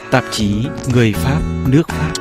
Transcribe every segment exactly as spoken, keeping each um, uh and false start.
tạp chí Người Pháp, nước Pháp.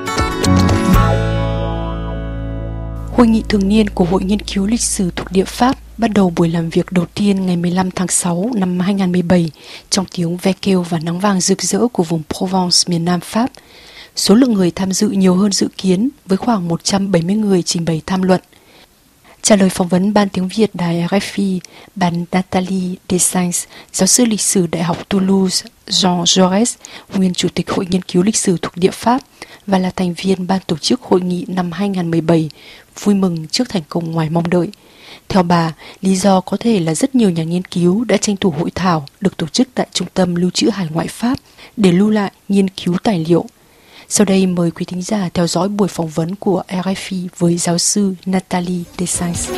Hội nghị thường niên của Hội Nghiên cứu Lịch sử thuộc địa Pháp bắt đầu buổi làm việc đầu tiên ngày mười lăm tháng sáu năm hai nghìn không trăm mười bảy trong tiếng ve kêu và nắng vàng rực rỡ của vùng Provence miền Nam Pháp. Số lượng người tham dự nhiều hơn dự kiến với khoảng một trăm bảy mươi người trình bày tham luận. Trả lời phỏng vấn Ban tiếng Việt đài R F I, bà Nathalie Dessains, giáo sư lịch sử Đại học Toulouse, Jean Jaurès, nguyên Chủ tịch Hội Nghiên cứu Lịch sử thuộc địa Pháp và là thành viên ban tổ chức hội nghị năm hai nghìn không trăm mười bảy, vui mừng trước thành công ngoài mong đợi. Theo bà, lý do có thể là rất nhiều nhà nghiên cứu đã tranh thủ hội thảo được tổ chức tại Trung tâm Lưu trữ Hải ngoại Pháp để lưu lại nghiên cứu tài liệu. Sau đây mời quý thính giả theo dõi buổi phỏng vấn của R F I với giáo sư Nathalie Dessains.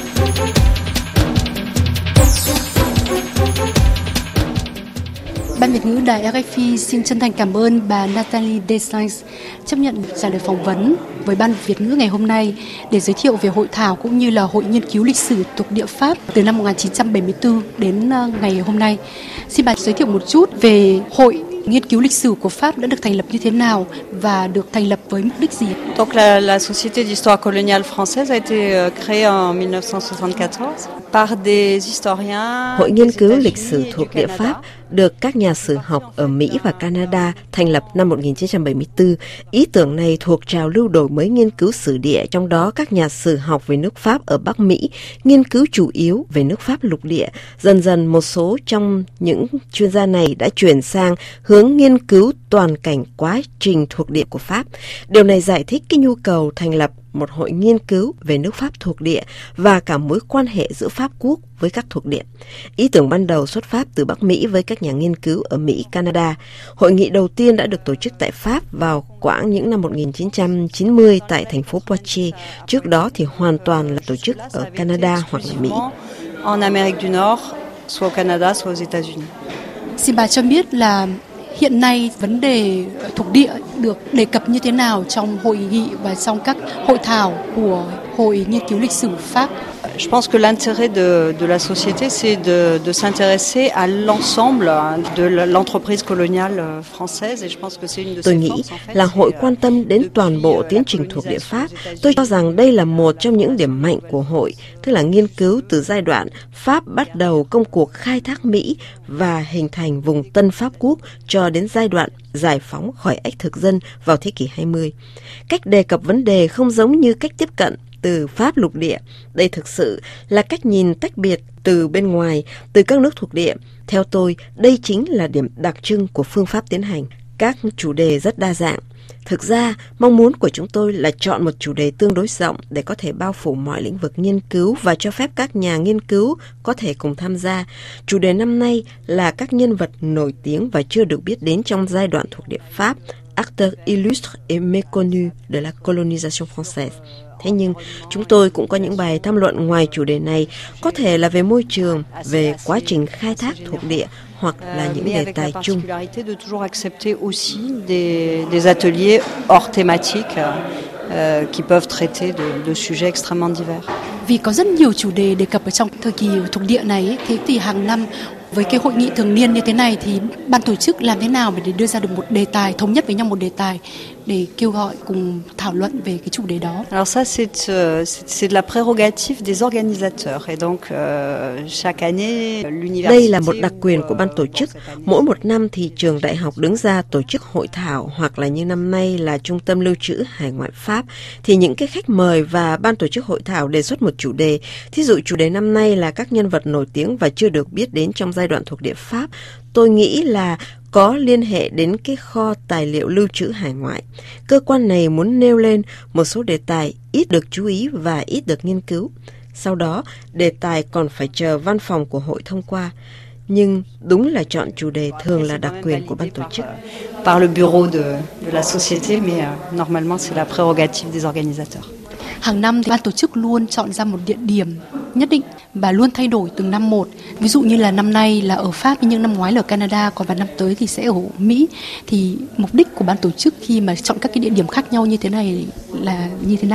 Ban Việt ngữ đài R F I xin chân thành cảm ơn bà Nathalie Dessains chấp nhận trả lời phỏng vấn với Ban Việt ngữ ngày hôm nay để giới thiệu về hội thảo cũng như là Hội Nghiên cứu Lịch sử thuộc địa Pháp từ năm một nghìn chín trăm bảy mươi tư đến ngày hôm nay. Xin bà giới thiệu một chút về Hội Nghiên cứu Lịch sử của Pháp đã được thành lập như thế nào và được thành lập với mục đích gì? Donc la, la Société d'Histoire Coloniale Française a été créée en mille neuf cent soixante-quatorze par des historiens. Hội Nghiên cứu Lịch sử thuộc địa Pháp được các nhà sử học ở Mỹ và Canada thành lập năm một nghìn chín trăm bảy mươi tư. Ý tưởng này thuộc trào lưu đổi mới nghiên cứu sử địa, trong đó các nhà sử học về nước Pháp ở Bắc Mỹ nghiên cứu chủ yếu về nước Pháp lục địa. Dần dần một số trong những chuyên gia này đã chuyển sang hướng nghiên cứu toàn cảnh quá trình thuộc địa của Pháp. Điều này giải thích cái nhu cầu thành lập một hội nghiên cứu về nước Pháp thuộc địa và cả mối quan hệ giữa Pháp quốc với các thuộc địa. Ý tưởng ban đầu xuất phát từ Bắc Mỹ với các nhà nghiên cứu ở Mỹ, Canada. Hội nghị đầu tiên đã được tổ chức tại Pháp vào quãng những năm một nghìn chín trăm chín mươi tại thành phố Poitiers. Trước đó thì hoàn toàn là tổ chức ở Canada hoặc là Mỹ. En Amérique du Nord, soit au Canada, soit aux États-Unis. Xin bà cho biết là hiện nay vấn đề thuộc địa được đề cập như thế nào trong hội nghị và trong các hội thảo của Hội Nghiên cứu Lịch sử Pháp? Je pense que l'intérêt de, de la société, c'est de, de s'intéresser à l'ensemble de l'entreprise coloniale française. Et je pense que c'est une de Tôi ses nghĩ forces, en fait, là hội quan tâm đến toàn bộ tiến trình thuộc địa Pháp. Tôi cho rằng đây là một trong những điểm mạnh của hội, tức là nghiên cứu từ giai đoạn Pháp bắt đầu công cuộc khai thác Mỹ và hình thành vùng Tân Pháp quốc cho đến giai đoạn giải phóng khỏi ách thực dân vào thế kỷ hai mươi. Cách đề cập vấn đề không giống như cách tiếp cận từ Pháp lục địa. Đây thực sự là cách nhìn tách biệt từ bên ngoài, từ các nước thuộc địa. Theo tôi, đây chính là điểm đặc trưng của phương pháp tiến hành. Các chủ đề rất đa dạng. Thực ra, mong muốn của chúng tôi là chọn một chủ đề tương đối rộng để có thể bao phủ mọi lĩnh vực nghiên cứu và cho phép các nhà nghiên cứu có thể cùng tham gia. Chủ đề năm nay là các nhân vật nổi tiếng và chưa được biết đến trong giai đoạn thuộc địa Pháp, acteurs illustres et méconnus de la colonisation française. Thế nhưng, chúng tôi cũng có những bài tham luận ngoài chủ đề này, có thể là về môi trường, về quá trình khai thác thuộc địa, hoặc là những đề tài chung. de toujours accepter aussi des, des ateliers hors thématique euh, qui peuvent traiter de, de sujets extrêmement divers. Vì có rất nhiều chủ đề đề cập ở trong thời kỳ thuộc địa này, thế thì hàng năm với cái hội nghị thường niên như thế này thì ban tổ chức làm thế nào để đưa ra được một đề tài, thống nhất với nhau một đề tài để kêu gọi cùng thảo luận về cái chủ đề đó? Alors ça c'est c'est, c'est de la prérogative des organisateurs et donc euh, chaque année l'université. Đây là một đặc quyền của ban tổ chức. Mỗi một năm thì trường đại học đứng ra tổ chức hội thảo, hoặc là như năm nay là Trung tâm Lưu trữ Hải ngoại Pháp, thì những cái khách mời và ban tổ chức hội thảo đề xuất một chủ đề. Thí dụ chủ đề năm nay là các nhân vật nổi tiếng và chưa được biết đến trong giai đoạn thuộc địa Pháp. Tôi nghĩ là có liên hệ đến cái kho tài liệu lưu trữ hải ngoại. Cơ quan này muốn nêu lên một số đề tài ít được chú ý và ít được nghiên cứu. Sau đó, đề tài còn phải chờ văn phòng của hội thông qua. Nhưng đúng là chọn chủ đề thường là đặc quyền của ban tổ chức. Par le bureau de, de la société, mais uh, normalement c'est la prérogative des organisateurs. Hàng năm thì ban tổ chức luôn chọn ra một địa điểm nhất định và luôn thay đổi từng năm một. Ví dụ như là năm nay là ở Pháp, nhưng năm ngoái là ở Canada, còn vào năm tới thì sẽ ở Mỹ. Thì mục đích của ban tổ chức khi mà chọn các cái địa điểm khác nhau như thế này là như thế nào?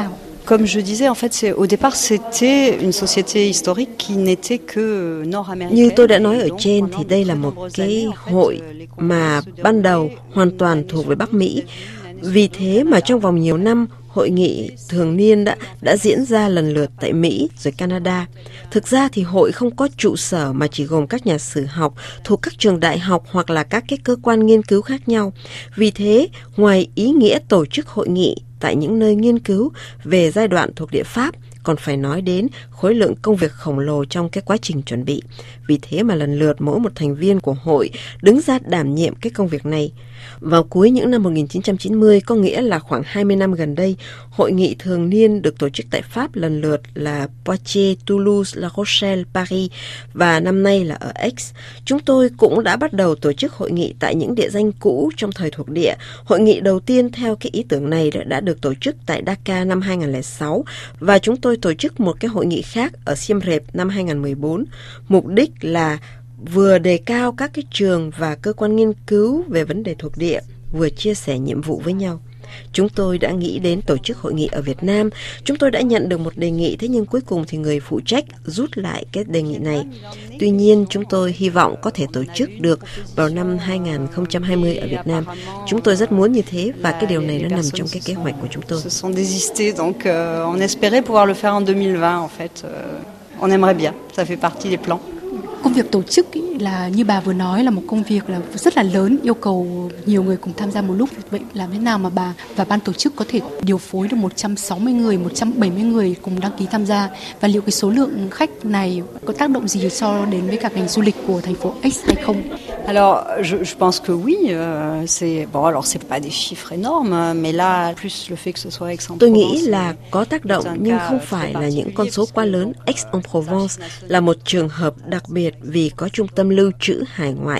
Comme je disais, en fait, c'est, au départ, c'était une société historique qui n'était que nord-américaine. Như tôi đã nói ở trên thì đây là một cái hội mà ban đầu hoàn toàn thuộc về Bắc Mỹ. Vì thế mà trong vòng nhiều năm, hội nghị thường niên đã, đã diễn ra lần lượt tại Mỹ rồi Canada. Thực ra thì hội không có trụ sở mà chỉ gồm các nhà sử học thuộc các trường đại học hoặc là các cái cơ quan nghiên cứu khác nhau. Vì thế, ngoài ý nghĩa tổ chức hội nghị tại những nơi nghiên cứu về giai đoạn thuộc địa Pháp, còn phải nói đến khối lượng công việc khổng lồ trong cái quá trình chuẩn bị. Vì thế mà lần lượt mỗi một thành viên của hội đứng ra đảm nhiệm cái công việc này. Vào cuối những năm một nghìn chín trăm chín mươi, có nghĩa là khoảng hai mươi năm gần đây, hội nghị thường niên được tổ chức tại Pháp lần lượt là Poitiers, Toulouse, La Rochelle, Paris và năm nay là ở Aix. Chúng tôi cũng đã bắt đầu tổ chức hội nghị tại những địa danh cũ trong thời thuộc địa. Hội nghị đầu tiên theo cái ý tưởng này đã được tổ chức tại Dakar năm hai nghìn không trăm lẻ sáu và chúng tôi tổ chức một cái hội nghị khác ở Siem Reap năm hai nghìn không trăm mười bốn. Mục đích là vừa đề cao các cái trường và cơ quan nghiên cứu về vấn đề thuộc địa, vừa chia sẻ nhiệm vụ với nhau. Chúng tôi đã nghĩ đến tổ chức hội nghị ở Việt Nam. Chúng tôi đã nhận được một đề nghị, thế nhưng cuối cùng thì người phụ trách rút lại cái đề nghị này. Tuy nhiên, chúng tôi hy vọng có thể tổ chức được vào năm hai nghìn không trăm hai mươi ở Việt Nam. Chúng tôi rất muốn như thế và cái điều này nó nằm trong cái kế hoạch của chúng tôi. Donc, on espérait pouvoir le faire en deux mille vingt, en fait. On aimerait bien, ça fait partie des plans. Công việc tổ chức ý là như bà vừa nói là một công việc là rất là lớn, yêu cầu nhiều người cùng tham gia một lúc. Vậy làm thế nào mà bà và ban tổ chức có thể điều phối được một trăm sáu mươi người, một trăm bảy mươi người cùng đăng ký tham gia? Và liệu cái số lượng khách này có tác động gì cho đến với cả ngành du lịch của thành phố Aix hay không? Alors, je, je pense que oui. Euh, c'est bon. Alors, c'est pas des chiffres énormes, mais là, plus le fait que ce soit Aix-en-Provence. Tôi nghĩ là có tác động nhưng không phải là những con số quá lớn. Aix-en-Provence là một trường hợp đặc biệt vì có trung tâm lưu trữ hải ngoại,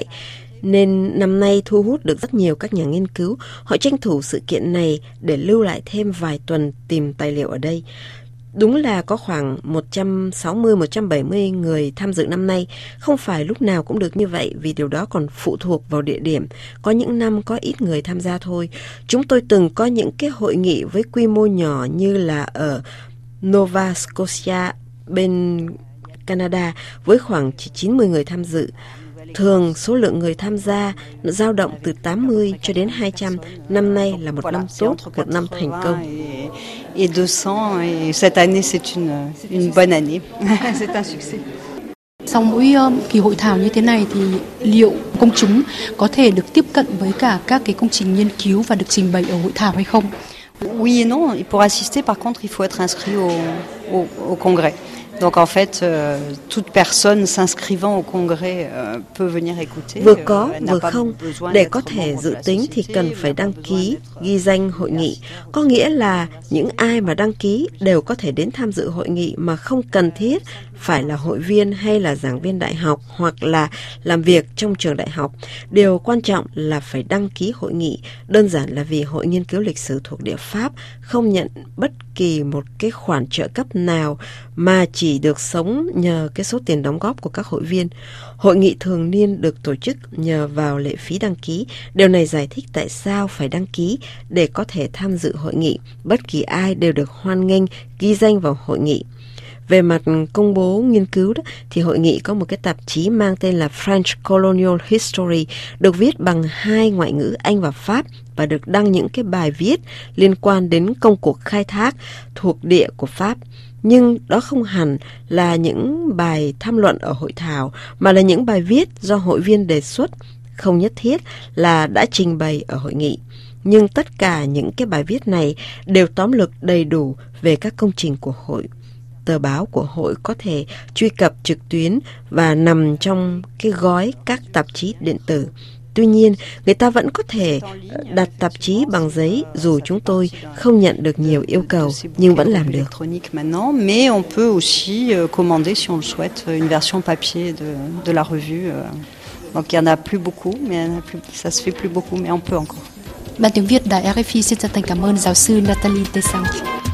nên năm nay thu hút được rất nhiều các nhà nghiên cứu. Họ tranh thủ sự kiện này để lưu lại thêm vài tuần tìm tài liệu ở đây. Đúng là có khoảng một trăm sáu mươi, một trăm bảy mươi người tham dự năm nay. Không phải lúc nào cũng được như vậy vì điều đó còn phụ thuộc vào địa điểm. Có những năm có ít người tham gia thôi. Chúng tôi từng có những cái hội nghị với quy mô nhỏ như là ở Nova Scotia bên Canada với khoảng chỉ chín mươi người tham dự. Thường số lượng người tham gia dao động từ tám mươi cho đến hai trăm. Năm nay là một năm tốt, một năm thành công. Et deux cents et cette année c'est une une bonne année. C'est un succès. Sau mỗi kỳ hội thảo như thế này thì liệu công chúng có thể được tiếp cận với cả các cái công trình nghiên cứu và được trình bày ở hội thảo hay không? Oui et non. Pour assister, par contre, il faut être inscrit au au, au congrès. Donc en fait, euh, toute personne s'inscrivant au congrès euh, peut venir écouter. Vừa có, vừa không. Để có thể dự tính thì cần phải đăng ký, ghi danh hội nghị. Có nghĩa là những ai mà đăng ký đều có thể đến tham dự hội nghị mà không cần thiết phải là hội viên hay là giảng viên đại học hoặc là làm việc trong trường đại học. Điều quan trọng là phải đăng ký hội nghị, đơn giản là vì Hội Nghiên cứu Lịch sử thuộc địa Pháp không nhận bất kỳ một cái khoản trợ cấp nào mà chỉ được sống nhờ cái số tiền đóng góp của các hội viên. Hội nghị thường niên được tổ chức nhờ vào lệ phí đăng ký. Điều này giải thích tại sao phải đăng ký để có thể tham dự hội nghị. Bất kỳ ai đều được hoan nghênh ghi danh vào hội nghị. Về mặt công bố nghiên cứu đó, thì hội nghị có một cái tạp chí mang tên là French Colonial History, được viết bằng hai ngoại ngữ Anh và Pháp và được đăng những cái bài viết liên quan đến công cuộc khai thác thuộc địa của Pháp. Nhưng đó không hẳn là những bài tham luận ở hội thảo, mà là những bài viết do hội viên đề xuất, không nhất thiết là đã trình bày ở hội nghị. Nhưng tất cả những cái bài viết này đều tóm lược đầy đủ về các công trình của hội. Tờ báo của hội có thể truy cập trực tuyến và nằm trong cái gói các tạp chí điện tử. Tuy nhiên, người ta vẫn có thể đặt tạp chí bằng giấy dù chúng tôi không nhận được nhiều yêu cầu, nhưng vẫn làm được. Mais on peut aussi commander si on le souhaite une version papier de de la revue. Donc il y en a plus beaucoup, mais ça se fait plus beaucoup, mais on peut encore. Ban tiếng Việt Đài rờ ép i xin chân thành cảm ơn giáo sư Nathalie Tesang.